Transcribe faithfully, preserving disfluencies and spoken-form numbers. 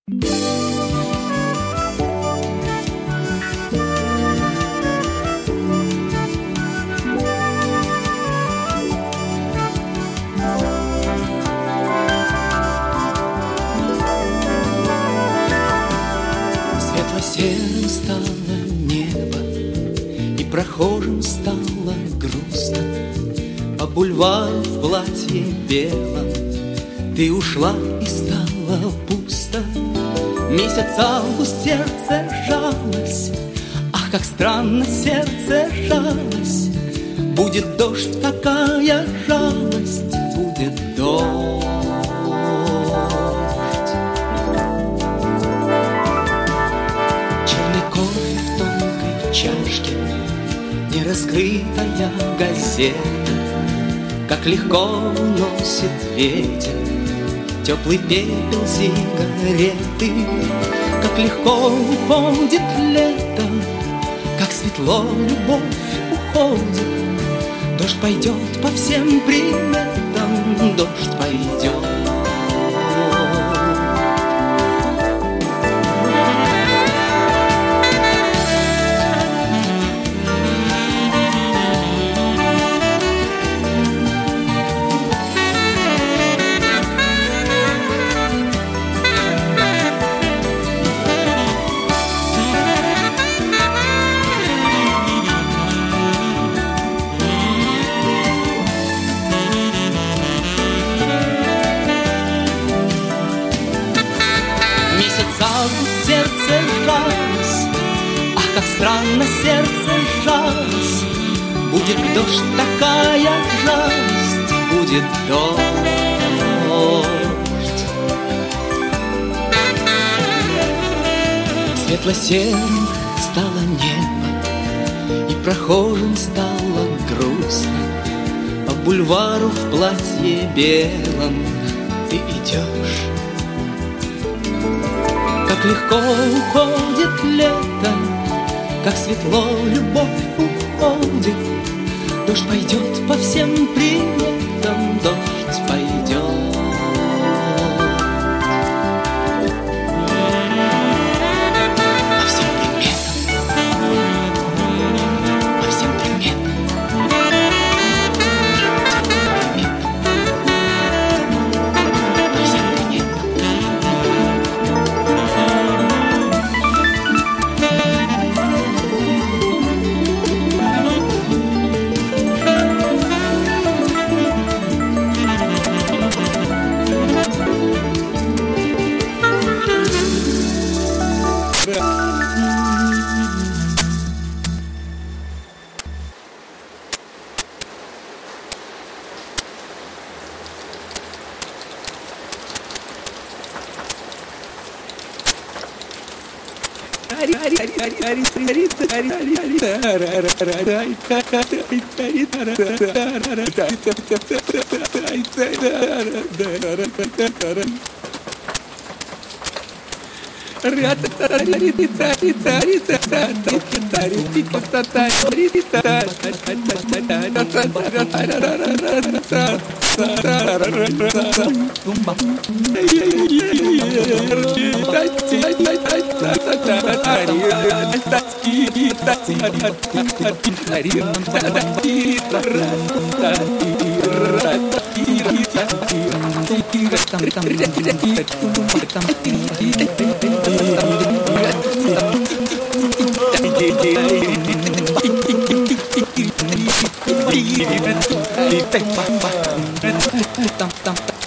Светло-серым стало небо, и прохожим стало грустно. По бульвару в платье белом ты ушла и стало пусто. Месяц август, сердце жалось, ах, как странно сердце жалось. Будет дождь, какая жалость, будет дождь. Черный кофе в тонкой чашке, нераскрытая газета, как легко уносит ветер теплый пепел сигареты, как легко уходит лето, как светло любовь уходит. Дождь пойдет по всем приметам, дождь пойдет. Август, сердце сжалось, ах, как странно сердце сжалось. Будет дождь, такая жалость, будет дождь. Светло-серым стало небо, и прохожим стало грустно. По бульвару в платье белом ты идешь. Как легко уходит лето, как светло любовь уходит. Дождь пойдет по всем приметам, дождь пойдет. По всем приметам, по всем приметам. Там, там, там.